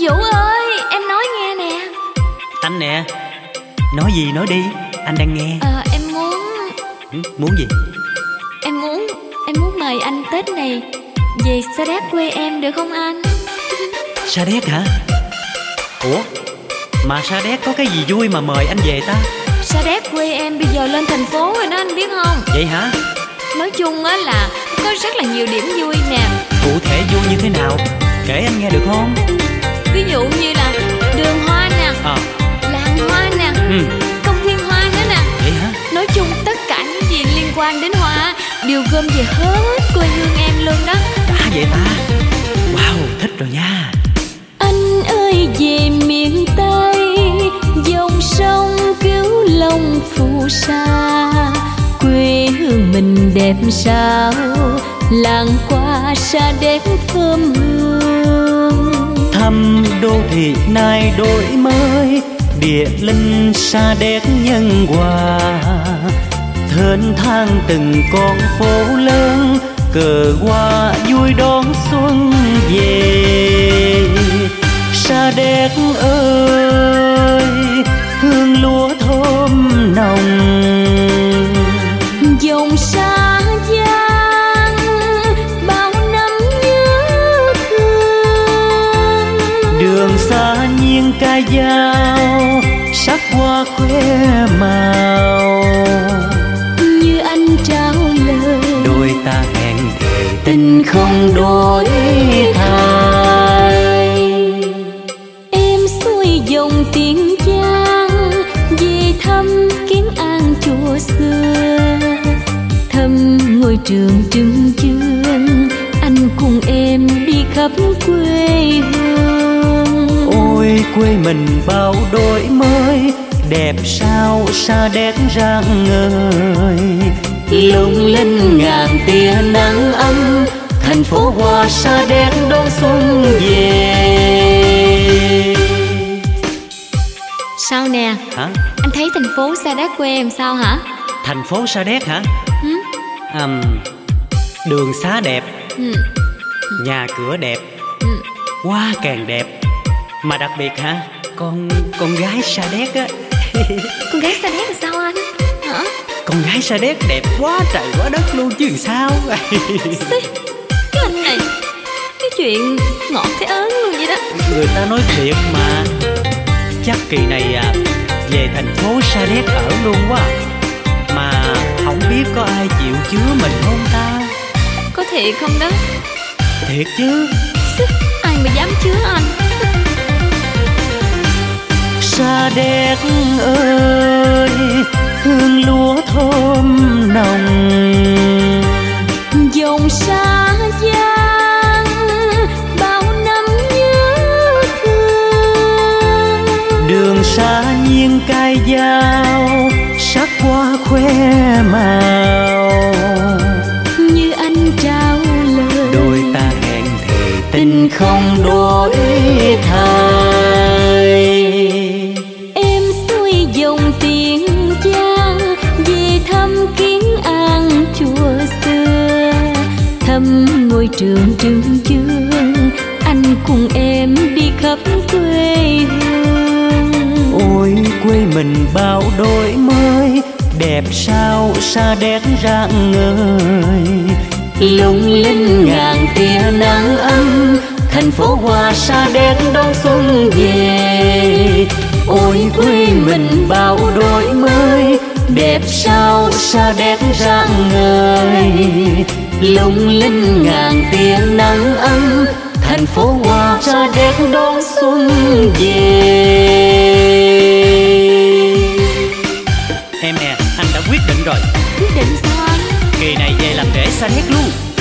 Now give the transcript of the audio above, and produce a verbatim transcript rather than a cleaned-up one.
Vũ ơi, em nói nghe nè. Anh nè. Nói gì nói đi, anh đang nghe. Ờ, em muốn... ừ, Muốn gì? Em muốn, em muốn mời anh Tết này về Sa Đéc quê em được không anh? Sa Đéc hả? Ủa, mà Sa Đéc có cái gì vui mà mời anh về ta? Sa Đéc quê em bây giờ lên thành phố rồi đó anh biết không? Vậy hả? Nói chung á là có rất là nhiều điểm vui nè. Cụ thể vui như thế nào? Kể anh nghe được không? Ví dụ như là đường hoa nè, à. làng hoa nè, ừ. công viên hoa nữa nè. Vậy hả? Nói chung tất cả những gì liên quan đến hoa đều gom về hết quê hương em luôn đó. Đã vậy ta? Wow, thích rồi nha. Anh ơi về miền Tây, dòng sông Cửu Long phù sa, quê hương mình đẹp sao, làng qua Sa Đéc thơm hương. Thăm đô thị nay đổi mới, địa linh Sa Đéc nhân hòa, thênh thang từng con phố lớn, cờ hoa vui đón xuân về. Sa Đéc ơi, hương lúa thơm nồng, dòng Sa Giang bao năm nhớ thương. đường xa nghiêng ca dao, sắc hoa khoe màu. Như anh trao lời, đôi ta hẹn thề tình không đổi thay. Em xuôi dòng Tiền Giang về thăm Kiến An chùa xưa, thăm ngôi trường Trưng Chương, anh cùng em đi khắp quê hương. Ôi quê mình bao đổi mới, đẹp sao Sa Đéc rạng ngời, lung linh ngàn tia nắng ấm, thành phố hoa Sa Đéc đón xuân về. Sao nè? Hả? Anh thấy thành phố Sa Đéc quê em sao hả? Thành phố Sa Đéc hả? Ừ? À, đường xá đẹp, Ừ. nhà cửa đẹp, Ừ. hoa càng đẹp. Mà đặc biệt hả, con con gái Sa Đéc á. Con gái Sa Đéc là sao anh? Hả? Con gái Sa Đéc đẹp quá trời quá đất luôn chứ sao. Xí, cái anh này, cái chuyện ngọt thấy ớn luôn vậy đó. Người ta nói thiệt mà. Chắc kỳ này à, về thành phố Sa Đéc ở luôn quá. Mà không biết có ai chịu chứa mình không ta? Có thiệt không đó? Thiệt chứ. Xí, ai mà dám chứa anh. Sa Đéc ơi, hương lúa thơm nồng, dòng Sa Giang bao năm nhớ thương. đường xa nghiêng cài dao, sắc hoa khoe màu. Như anh trao lời, đôi ta hẹn thề tình không đổi thay. Em xuôi dòng Tiền Giang về thăm Kiến An chùa xưa, thăm ngôi trường Trưng Chương, anh cùng em đi khắp quê hương. Ôi quê mình bao đổi mới, đẹp sao Sa Đéc rạng ngời, lung linh ngàn tia nắng ấm, thành phố hoa Sa Đéc đón xuân về. Ôi quê mình bao đổi mới, đẹp sao Sa Đéc rạng ngời, lung linh ngàn tia nắng ấm, thành phố hoa Sa Đéc đón xuân về. Em nè, anh đã quyết định rồi. quyết định sao anh? Kỳ này về làm rể Sa Đéc luôn.